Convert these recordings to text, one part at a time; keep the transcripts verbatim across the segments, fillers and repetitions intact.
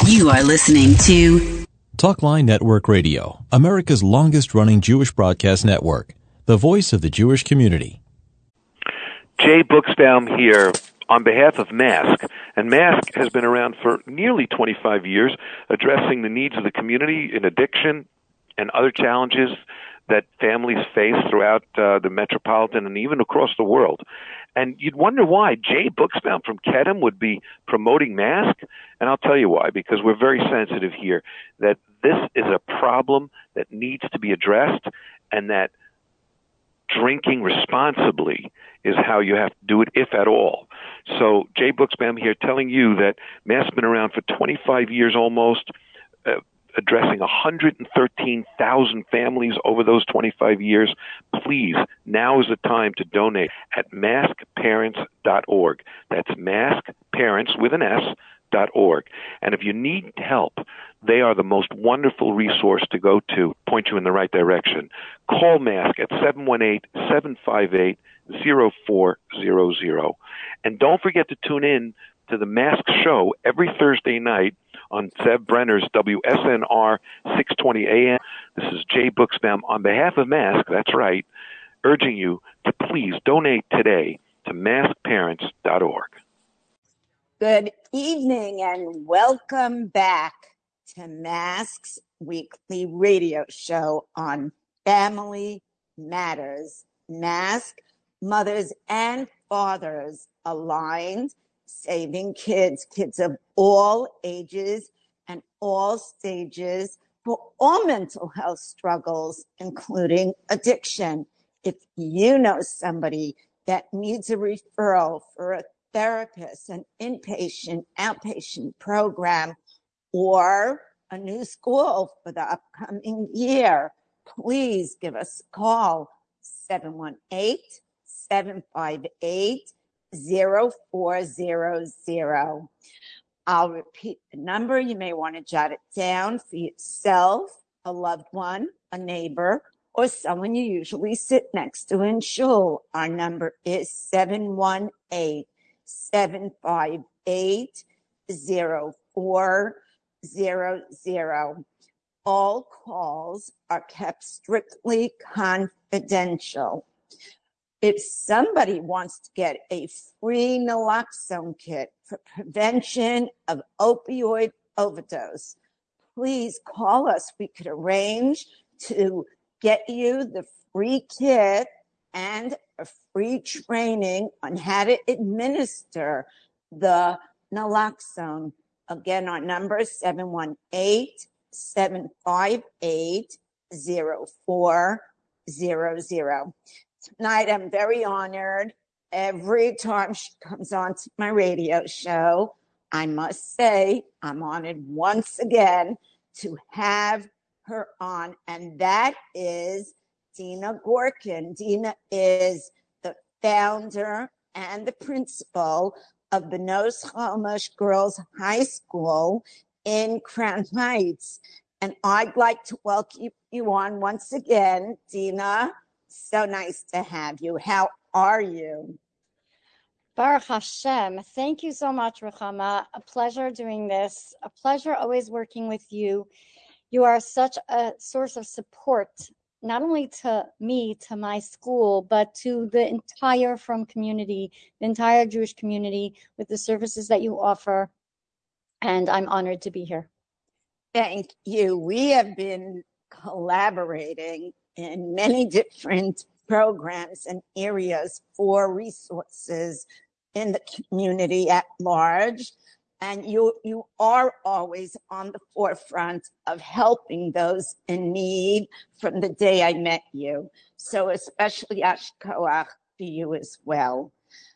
You are listening to Talkline Network Radio, America's longest-running Jewish broadcast network, the voice of the Jewish community. Jay Buchsbaum here on behalf of MASK. And MASK has been around for nearly twenty-five years, addressing the needs of the community in addiction and other challenges that families face throughout uh, the metropolitan and even across the world. And you'd wonder why Jay Buchsbaum from Kedem would be promoting MASK. And I'll tell you why, because we're very sensitive here that this is a problem that needs to be addressed, and that drinking responsibly is how you have to do it, if at all. So Jay Buchsbaum here telling you that MASK's been around for twenty-five years almost, uh, addressing one hundred thirteen thousand families over those twenty-five years. Please, now is the time to donate at mask parents dot org. That's maskparents with an S, dot org. And if you need help, they are the most wonderful resource to go to, point you in the right direction. Call MASK at seven one eight, seven five eight, zero four zero zero. And don't forget to tune in to the MASK show every Thursday night on Zev Brenner's W S N R six twenty A M. This is Jay Buchsbaum on behalf of MASK, that's right, urging you to please donate today to mask parents dot org. Good evening and welcome back to MASK's weekly radio show on Family Matters. MASK, mothers and fathers aligned, saving kids, kids of all ages and all stages for all mental health struggles, including addiction. If you know somebody that needs a referral for a therapist, an inpatient, outpatient program, or a new school for the upcoming year, please give us a call, seven one eight, seven five eight, zero four zero zero. I'll repeat the number. You may want to jot it down for yourself, a loved one, a neighbor, or someone you usually sit next to in shul. Our number is seven one eight, seven five eight, zero four zero zero. All calls are kept strictly confidential. If somebody wants to get a free naloxone kit for prevention of opioid overdose, please call us. We could arrange to get you the free kit and a free training on how to administer the naloxone. Again, our number is seven one eight, seven five eight, zero four zero zero. Tonight, I'm very honored. Every time she comes on to my radio show, I must say I'm honored once again to have her on, and that is Dina Gorkin. Dina is the founder and the principal of Benos Chomesh Girls High School in Crown Heights. And I'd like to welcome you on once again, Dina. So nice to have you. How are you? Baruch Hashem. Thank you so much, Ruchama. A pleasure doing this. A pleasure always working with you. You are such a source of support, not only to me, to my school, but to the entire Frum community, the entire Jewish community, with the services that you offer. And I'm honored to be here. Thank you. We have been collaborating in many different programs and areas for resources in the community at large. And you you are always on the forefront of helping those in need from the day I met you. So especially Ashkoach to you as well.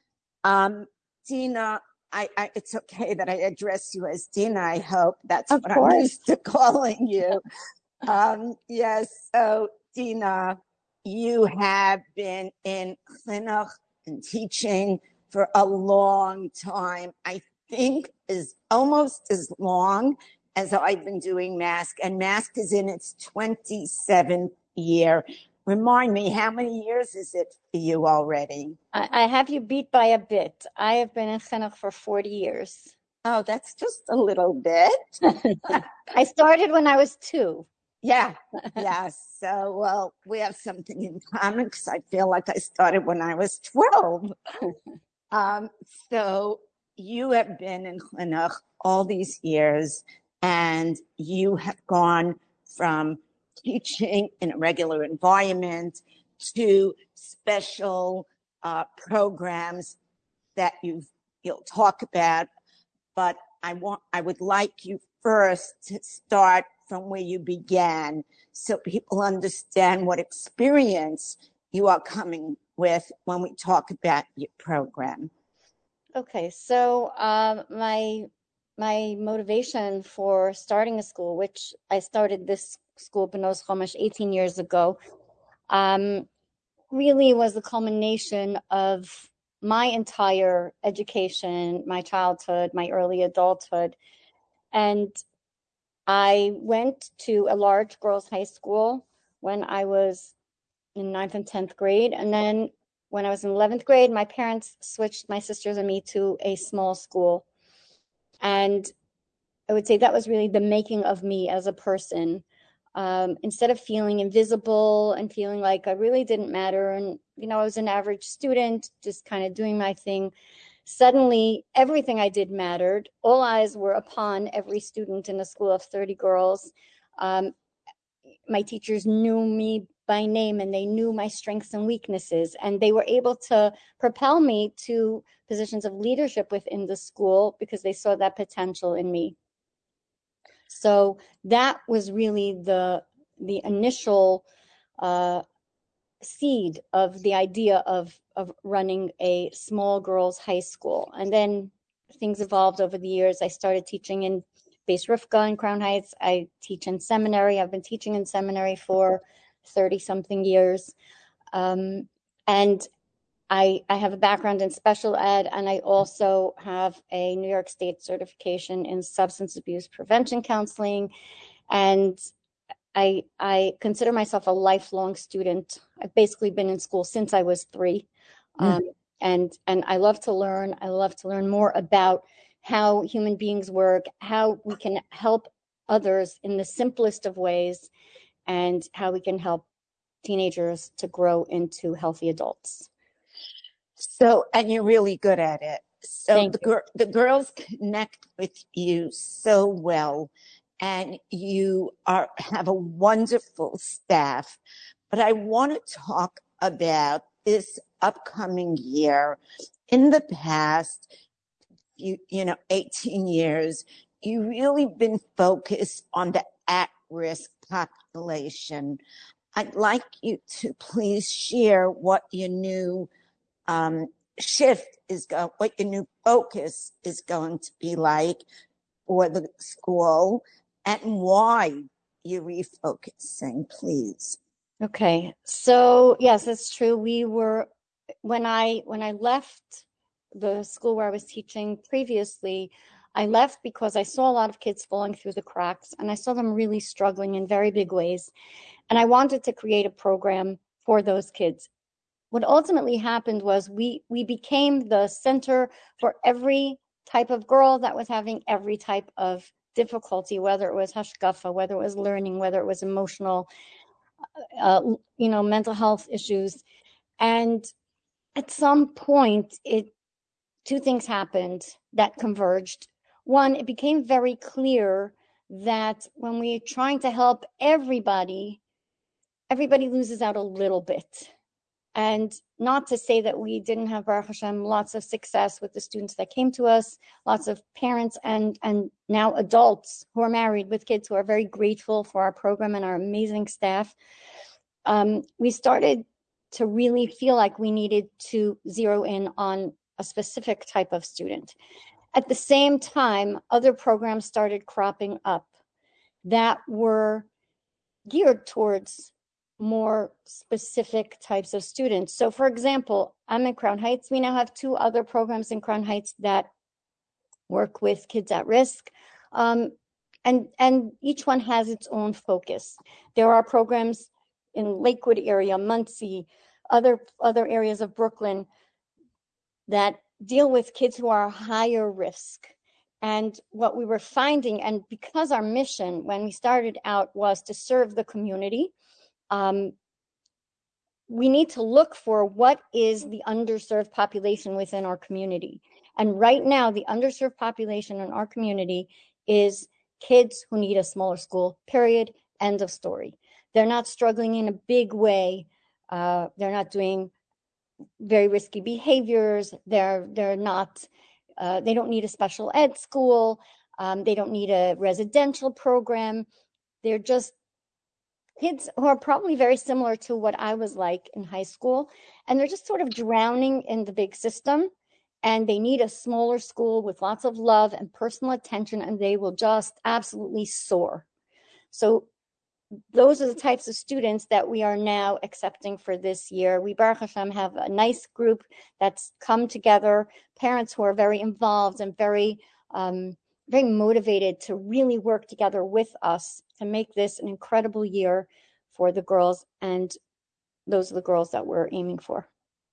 Um, Dina, I, I, it's okay that I address you as Dina, I hope. That's of what course. I'm used to calling you. um, yes, so Dina, you have been in chinuch and teaching for a long time. I think is almost as long as I've been doing MASK, and MASK is in its twenty-seventh year. Remind me, how many years is it for you already? I, I have you beat by a bit. I have been in chinuch for forty years. Oh, that's just a little bit. I started when I was two. Yeah, yeah. So, well, we have something in common because I feel like I started when I was twelve. um, so you have been in Chinuch all these years, and you have gone from teaching in a regular environment to special uh, programs that you've you'll talk about. But I want I would like you first to start from where you began so people understand what experience you are coming with when we talk about your program. Okay, so um, my my motivation for starting a school, which I started this school, Benos Chomesh, eighteen years ago, um, really was the culmination of my entire education, my childhood, my early adulthood. And I went to a large girls' high school when I was in ninth and tenth grade. And then when I was in eleventh grade, my parents switched my sisters and me to a small school. And I would say that was really the making of me as a person. Um, instead of feeling invisible and feeling like I really didn't matter, and, you know, I was an average student, just kind of doing my thing, suddenly everything I did mattered. All eyes were upon every student in a school of thirty girls. Um, my teachers knew me by name, and they knew my strengths and weaknesses, and they were able to propel me to positions of leadership within the school because they saw that potential in me. So that was really the the initial uh, seed of the idea of of running a small girls' high school. And then things evolved over the years. I started teaching in Beis Rivka in Crown Heights. I teach in seminary. I've been teaching in seminary for thirty something years. Um, and I, I have a background in special ed, and I also have a New York State certification in substance abuse prevention counseling. And I, I consider myself a lifelong student. I've basically been in school since I was three. Um, mm. and, and I love to learn. I love to learn more about how human beings work, how we can help others in the simplest of ways, and how we can help teenagers to grow into healthy adults. So, and you're really good at it. So Thank the you. gir- the girls connect with you so well, and you are have a wonderful staff. But I want to talk about this upcoming year. In the past, you you know, eighteen years, you really been focused on the at-risk population. I'd like you to please share what your new um, shift is going, what your new focus is going to be like for the school, and why you're refocusing, please. Okay, so yes, that's true. We were when I when I left the school where I was teaching previously, I left because I saw a lot of kids falling through the cracks, and I saw them really struggling in very big ways. And I wanted to create a program for those kids. What ultimately happened was we we became the center for every type of girl that was having every type of difficulty, whether it was hashkafa, whether it was learning, whether it was emotional, uh, you know, mental health issues. And at some point, it two things happened that converged. One, it became very clear that when we're trying to help everybody, everybody loses out a little bit. And not to say that we didn't have, Baruch Hashem, lots of success with the students that came to us, lots of parents and, and now adults who are married with kids who are very grateful for our program and our amazing staff. Um, we started to really feel like we needed to zero in on a specific type of student. At the same time, other programs started cropping up that were geared towards more specific types of students. So for example, I'm in Crown Heights. We now have two other programs in Crown Heights that work with kids at risk. Um, and, and each one has its own focus. There are programs in Lakewood area, Muncie, other, other areas of Brooklyn that deal with kids who are higher risk. And what we were finding, and because our mission when we started out was to serve the community, um, we need to look for what is the underserved population within our community. And right now, the underserved population in our community is kids who need a smaller school, period, end of story. They're not struggling in a big way. Uh, they're not doing very risky behaviors. They're, they're not, uh, they don't need a special ed school. Um, they don't need a residential program. They're just kids who are probably very similar to what I was like in high school. And they're just sort of drowning in the big system. And they need a smaller school with lots of love and personal attention, and they will just absolutely soar. So those are the types of students that we are now accepting for this year. We, Baruch Hashem, have a nice group that's come together, parents who are very involved and very, um, very motivated to really work together with us to make this an incredible year for the girls. And those are the girls that we're aiming for.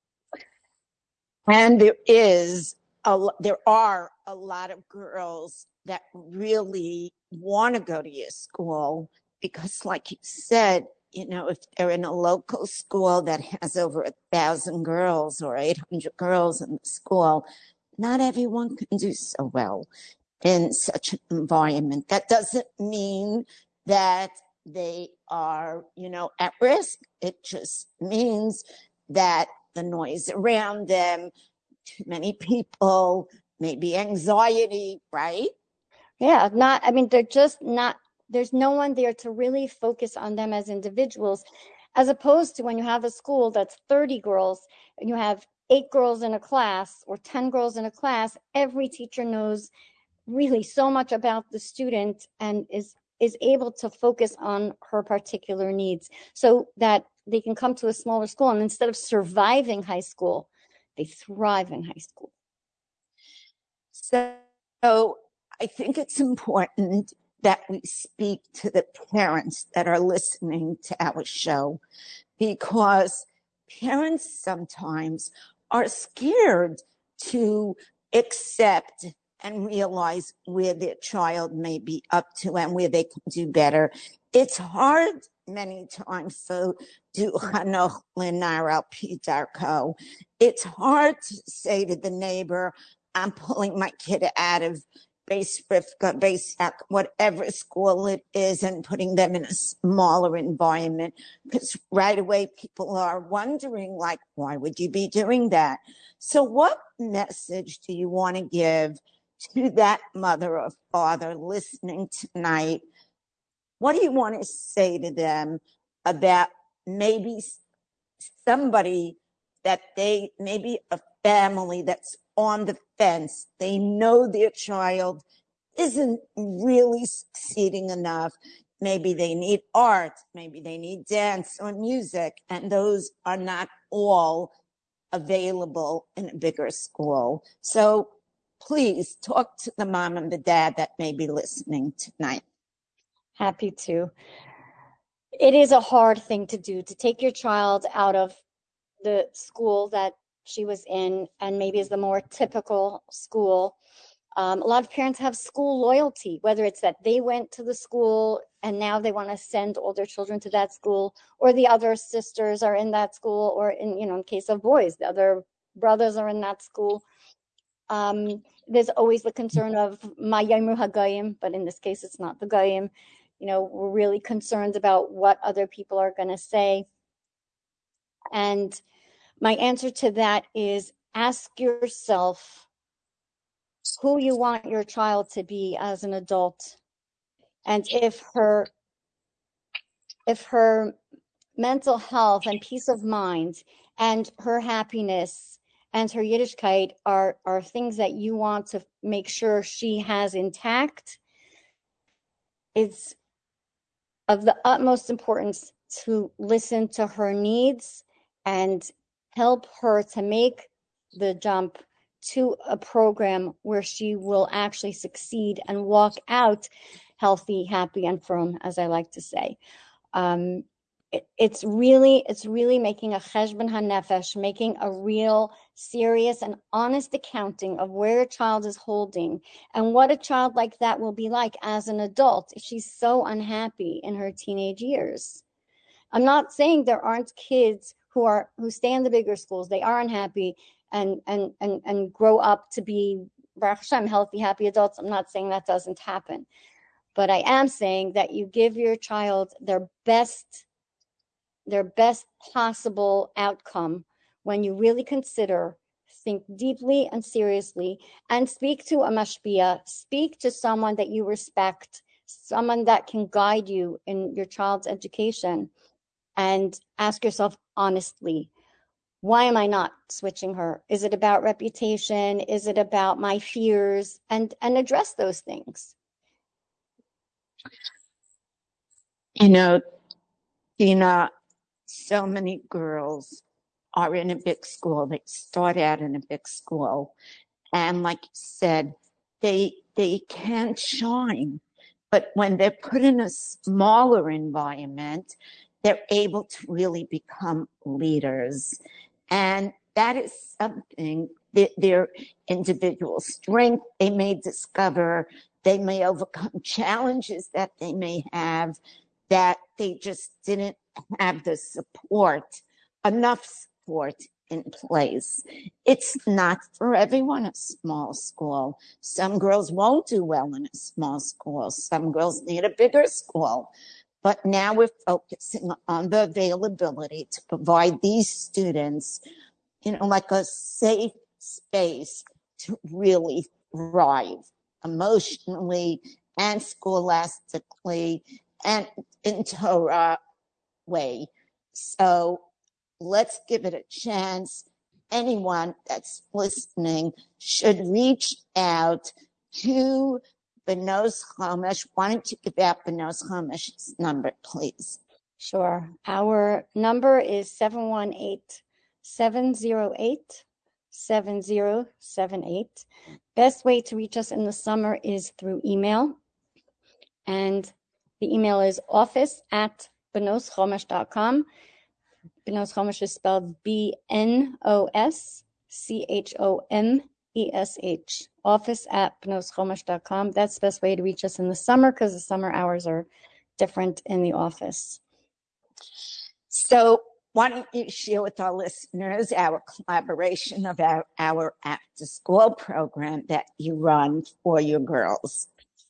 And there is a, there are a lot of girls that really want to go to your school because, like you said, you know, if they're in a local school that has over a thousand girls or eight hundred girls in the school, not everyone can do so well in such an environment. That doesn't mean that they are, you know, at risk. It just means that the noise around them, too many people, maybe anxiety, right? Yeah, not, I mean, they're just not, there's no one there to really focus on them as individuals, as opposed to when you have a school that's thirty girls and you have eight girls in a class or ten girls in a class. Every teacher knows really so much about the student and is is able to focus on her particular needs so that they can come to a smaller school. And instead of surviving high school, they thrive in high school. So I think it's important that we speak to the parents that are listening to our show, because parents sometimes are scared to accept and realize where their child may be up to and where they can do better. It's hard many times for do chanoch lenar al pi darko. It's hard to say to the neighbor, I'm pulling my kid out of Beis Rivka, Beis Yak, whatever school it is, and putting them in a smaller environment. Because right away people are wondering, like, why would you be doing that? So what message do you want to give to that mother or father listening tonight? What do you want to say to them about maybe somebody that they, maybe a family that's on the fence? They know their child isn't really succeeding enough. Maybe they need art, maybe they need dance or music, and those are not all available in a bigger school. So please talk to the mom and the dad that may be listening tonight. Happy to. It is a hard thing to do, to take your child out of the school that she was in and maybe is the more typical school. Um, a lot of parents have school loyalty, whether it's that they went to the school and now they want to send all their children to that school, or the other sisters are in that school, or in, you know, in case of boys, the other brothers are in that school. Um, there's always the concern of ma yamru hagayim, but in this case, it's not the goyim. You know, we're really concerned about what other people are going to say. And my answer to that is ask yourself who you want your child to be as an adult. And if her, if her mental health and peace of mind and her happiness and her Yiddishkeit are, are things that you want to make sure she has intact, it's of the utmost importance to listen to her needs and help her to make the jump to a program where she will actually succeed and walk out healthy, happy, and firm, as I like to say. Um, it, it's really, it's really making a cheshbon hanefesh, making a real serious and honest accounting of where a child is holding and what a child like that will be like as an adult if she's so unhappy in her teenage years. I'm not saying there aren't kids who are who stay in the bigger schools. They are unhappy and and and and grow up to be, Baruch Hashem, healthy, happy adults. I'm not saying that doesn't happen. But I am saying that you give your child their best, their best possible outcome when you really consider, think deeply and seriously, and speak to a mashpia, speak to someone that you respect, someone that can guide you in your child's education, and ask yourself honestly, why am I not switching her? Is it about reputation? Is it about my fears? And and address those things. You know, Dina, so many girls are in a big school. They start out in a big school. And like you said, they they can shine. But when they're put in a smaller environment, they're able to really become leaders. And that is something that their individual strength they may discover. They may overcome challenges that they may have that they just didn't have the support, enough support in place. It's not for everyone a small school. Some girls won't do well in a small school. Some girls need a bigger school. But now we're focusing on the availability to provide these students, you know, like a safe space to really thrive emotionally and scholastically and in Torah way. So let's give it a chance. Anyone that's listening should reach out to Benos Chomesh. Why don't you give out Benos Chomesh's number, please? Sure. Our number is seven one eight, seven zero eight, seven zero seven eight. Best way to reach us in the summer is through email. And the email is office at benos chomesh dot com. Benos Chomesh is spelled B N O S C H O M E S H. Office at benos chomesh dot com. That's the best way to reach us in the summer because the summer hours are different in the office. So why don't you share with our listeners our collaboration of our, our after-school program that you run for your girls?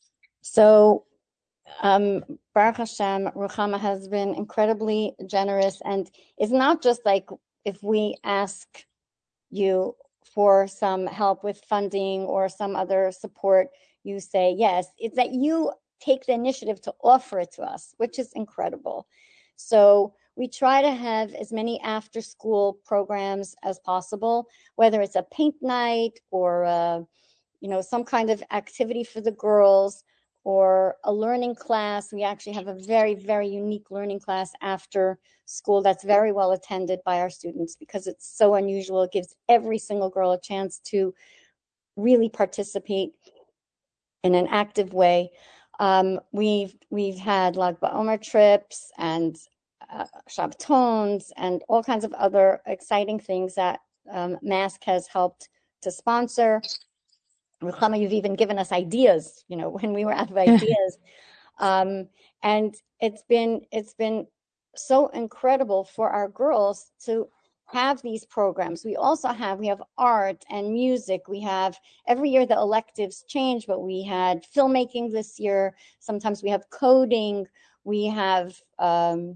So um, Baruch Hashem, Ruchama has been incredibly generous, and it's not just like if we ask you for some help with funding or some other support, you say yes. It's that you take the initiative to offer it to us, which is incredible. So we try to have as many after-school programs as possible, whether it's a paint night or a, you know, some kind of activity for the girls or a learning class. We actually have a very, very unique learning class after school that's very well attended by our students because it's so unusual. It gives every single girl a chance to really participate in an active way. Um, we've we've had Lag BaOmer trips and uh, Shabbatons and all kinds of other exciting things that um, Mask has helped to sponsor. Ruchama, you've even given us ideas, you know, when we were out of ideas. Um, and it's been it's been so incredible for our girls to have these programs. We also have, we have art and music. We have, every year the electives change, but we had filmmaking this year. Sometimes we have coding. We have um,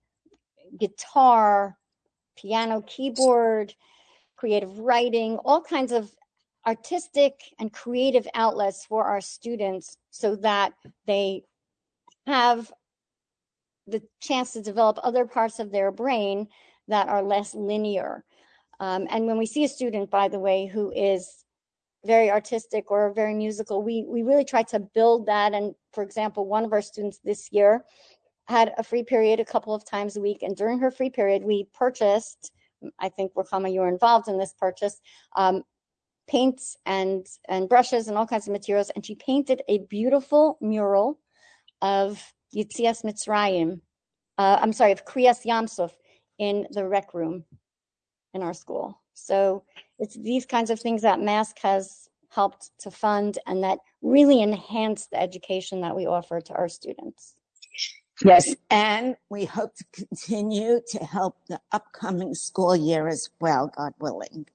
guitar, piano, keyboard, creative writing, all kinds of artistic and creative outlets for our students so that they have the chance to develop other parts of their brain that are less linear. Um, and when we see a student, by the way, who is very artistic or very musical, we, we really try to build that. And for example, one of our students this year had a free period a couple of times a week. And during her free period, we purchased, I think, Ruchama, you were involved in this purchase, um, paints and, and brushes and all kinds of materials. And she painted a beautiful mural of Yitzias Mitzrayim, uh, I'm sorry, of Kriyas Yamsuf in the rec room in our school. So it's these kinds of things that Mask has helped to fund and that really enhance the education that we offer to our students. Yes, and we hope to continue to help the upcoming school year as well, God willing.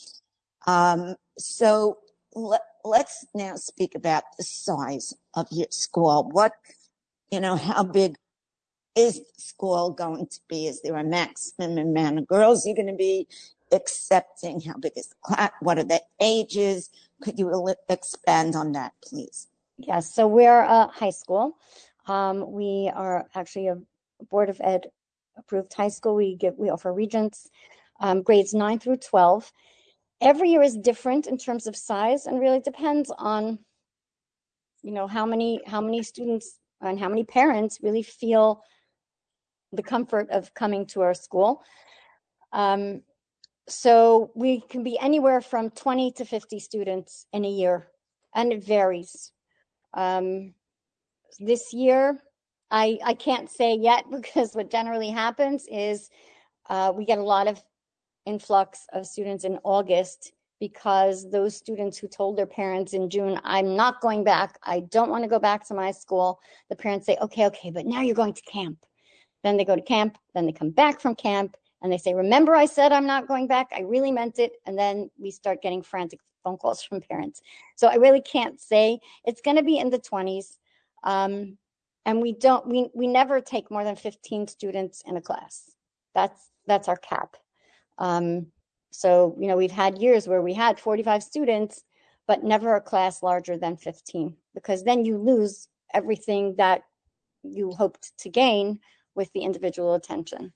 Um, so let, let's now speak about the size of your school. What, you know, how big is the school going to be? Is there a maximum amount of girls you're going to be accepting? How big is the class? What are the ages? Could you expand on that, please? Yes, so we're a high school. Um, we are actually a Board of Ed approved high school. We give we offer regents, um, grades nine through twelve. Every year is different in terms of size, and really depends on, you know, how many how many students and how many parents really feel the comfort of coming to our school. Um, so we can be anywhere from twenty to fifty students in a year, and it varies. Um, this year, I, I can't say yet, because what generally happens is uh, we get a lot of influx of students in August, because those students who told their parents in June, I'm not going back, I don't want to go back to my school, the parents say, okay, okay, but now you're going to camp. Then they go to camp, then they come back from camp, and they say, remember I said I'm not going back, I really meant it. And then we start getting frantic phone calls from parents. So I really can't say. It's going to be in the twenties. Um, and we don't, we, we never take more than fifteen students in a class. That's, that's our cap. Um, so, you know, we've had years where we had forty-five students, but never a class larger than fifteen, because then you lose everything that you hoped to gain with the individual attention.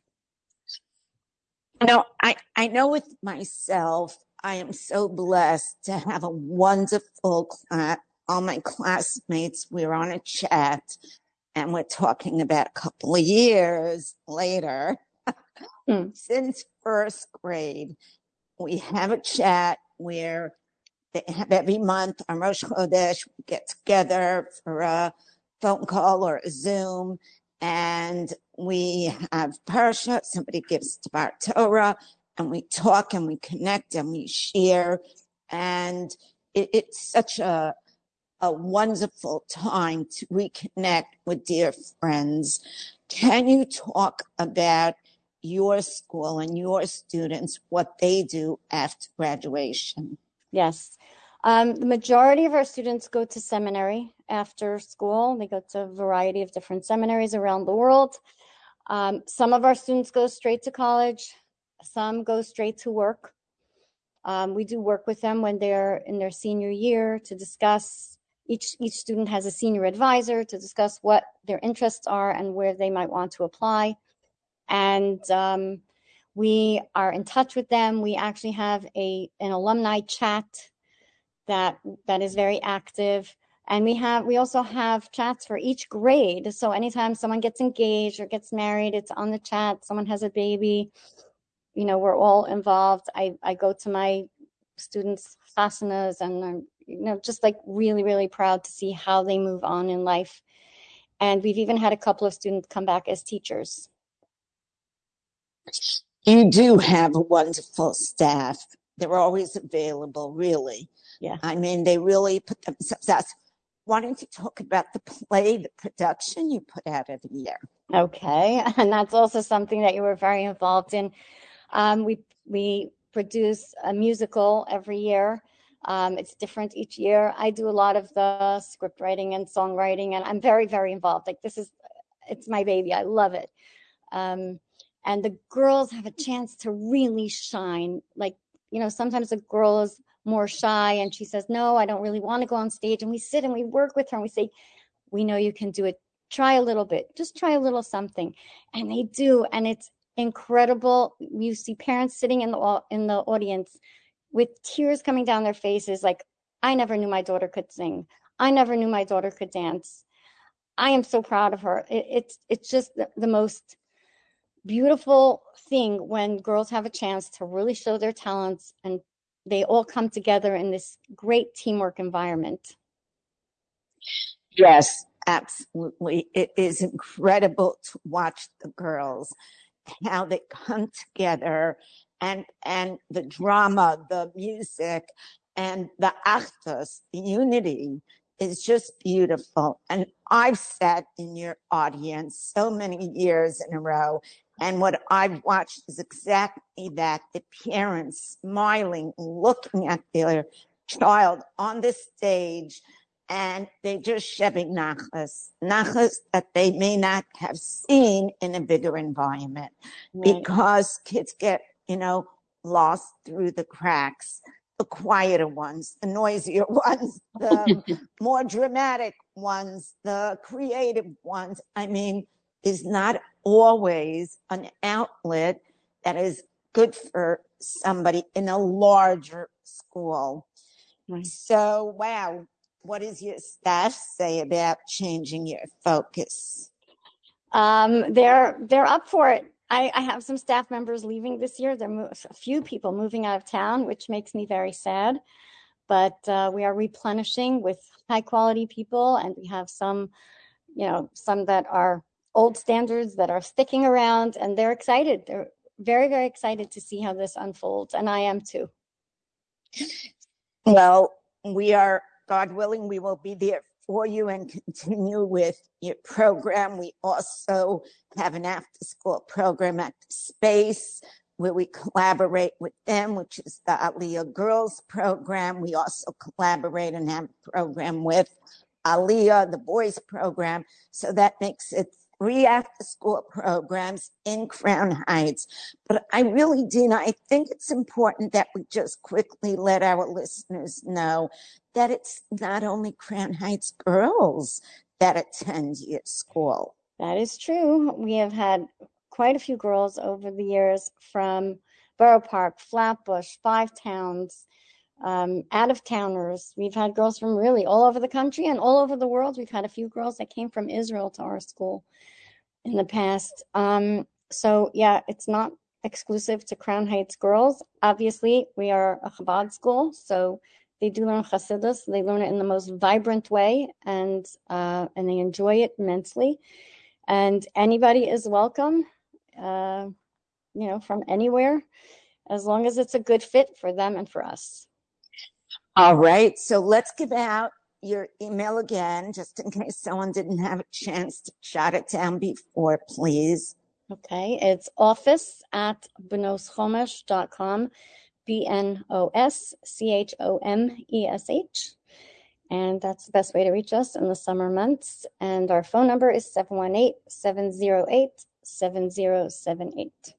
You know, I, I know with myself, I am so blessed to have a wonderful class. All my classmates, we're on a chat, and we're talking about a couple of years later. Mm. Since first grade, we have a chat where they have every month on Rosh Chodesh, we get together for a phone call or a Zoom, and we have Parsha, somebody gives Dvar Torah, and we talk and we connect and we share, and it, it's such a a wonderful time to reconnect with dear friends. Can you talk about your school and your students, what they do after graduation? Yes. Um, the majority of our students go to seminary after school. They go to a variety of different seminaries around the world. Um, some of our students go straight to college. Some go straight to work. Um, we do work with them when they're in their senior year to discuss. Each, each student has a senior advisor to discuss what their interests are and where they might want to apply. And um, we are in touch with them. We actually have a an alumni chat that that is very active. And we have we also have chats for each grade. So anytime someone gets engaged or gets married, it's on the chat. Someone has a baby, you know, we're all involved. I, I go to my students' chasanas, and I'm, you know, just like really, really proud to see how they move on in life. And we've even had a couple of students come back as teachers. You do have a wonderful staff. They're always available, really. Yeah. I mean, they really put themselves out. Why don't you talk about the play, the production you put out every year? Okay. And that's also something that you were very involved in. Um, we, we produce a musical every year. Um, it's different each year. I do a lot of the script writing and songwriting, and I'm very, very involved. Like, this is, it's my baby. I love it. Um, and the girls have a chance to really shine. Like, you know, sometimes a girl is more shy and she says, no, I don't really want to go on stage. And we sit and we work with her and we say, we know you can do it. Try a little bit, just try a little something. And they do. And it's incredible. You see parents sitting in the, in the audience with tears coming down their faces. Like, I never knew my daughter could sing. I never knew my daughter could dance. I am so proud of her. It, it's, it's just the, the most beautiful thing when girls have a chance to really show their talents and they all come together in this great teamwork environment. Yes, absolutely. It is incredible to watch the girls, how they come together and and the drama, the music, and the achdus, the unity is just beautiful. And I've sat in your audience so many years in a row, and what I've watched is exactly that, the parents smiling, looking at their child on the stage, and they just sheving nachas, nachas that they may not have seen in a bigger environment, right? Because kids get, you know, lost through the cracks. The quieter ones, the noisier ones, the more dramatic ones, the creative ones. I mean, there's not always an outlet that is good for somebody in a larger school. Right. So, wow, what does your staff say about changing your focus? Um, they're they're up for it. I, I have some staff members leaving this year. There are a few people moving out of town, which makes me very sad. But uh, we are replenishing with high quality people, and we have some, you know, some that are old standards that are sticking around, and they're excited. They're very, very excited to see how this unfolds, and I am too. Well, we are, God willing, we will be there for you and continue with your program. We also have an after-school program at Space where we collaborate with them, which is the Aliyah Girls program. We also collaborate and have a program with Aliyah, the boys program. So that makes it three after-school programs in Crown Heights. But I really, Dina, I think it's important that we just quickly let our listeners know that it's not only Crown Heights girls that attend your school. That is true. We have had quite a few girls over the years from Borough Park, Flatbush, Five Towns, um, out-of-towners. We've had girls from really all over the country and all over the world. We've had a few girls that came from Israel to our school in the past. Um, so, yeah, it's not exclusive to Crown Heights girls. Obviously, we are a Chabad school, so they do learn Chassidus. They learn it in the most vibrant way, and uh, and they enjoy it immensely. And anybody is welcome, uh, you know, from anywhere, as long as it's a good fit for them and for us. All right. So let's give out your email again, just in case someone didn't have a chance to jot it down before, please. Okay. It's office at bnoschomesh dot com, B N O S C H O M E S H. And that's the best way to reach us in the summer months. And our phone number is seven one eight, seven zero eight, seven zero seven eight.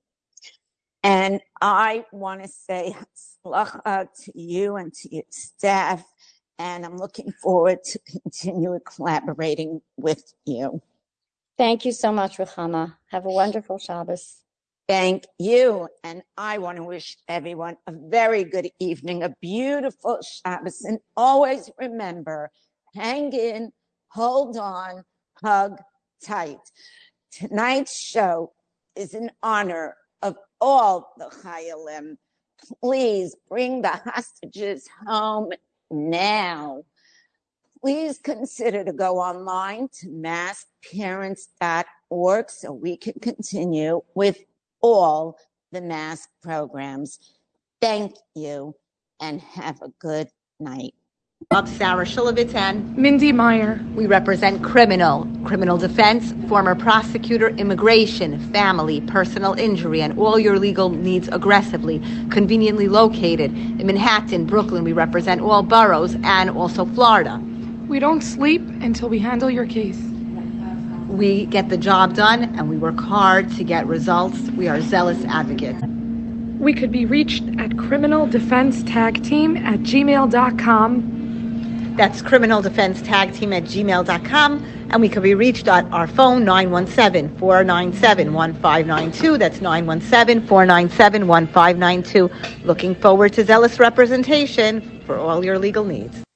And I want to say tzlacha to you and to your staff. And I'm looking forward to continue collaborating with you. Thank you so much, Ruchama. Have a wonderful Shabbos. Thank you. And I want to wish everyone a very good evening, a beautiful Shabbos. And always remember, hang in, hold on, hug tight. Tonight's show is in honor of all the Chayalim. Please bring the hostages home now. Please consider to go online to mask parents dot org so we can continue with all the mask programs. Thank you and have a good night. Of Sarah Shilovitz and Mindy Meyer. We represent criminal, criminal defense, former prosecutor, immigration, family, personal injury, and all your legal needs aggressively, conveniently located in Manhattan, Brooklyn. We represent all boroughs and also Florida. We don't sleep until we handle your case. We get the job done and we work hard to get results. We are zealous advocates. We could be reached at criminal defense tag team at gmail dot com. That's criminal defense tag team at gmail dot com. And we can be reached at our phone, nine one seven, four nine seven, one five nine two. That's nine one seven, four nine seven, one five nine two. Looking forward to zealous representation for all your legal needs.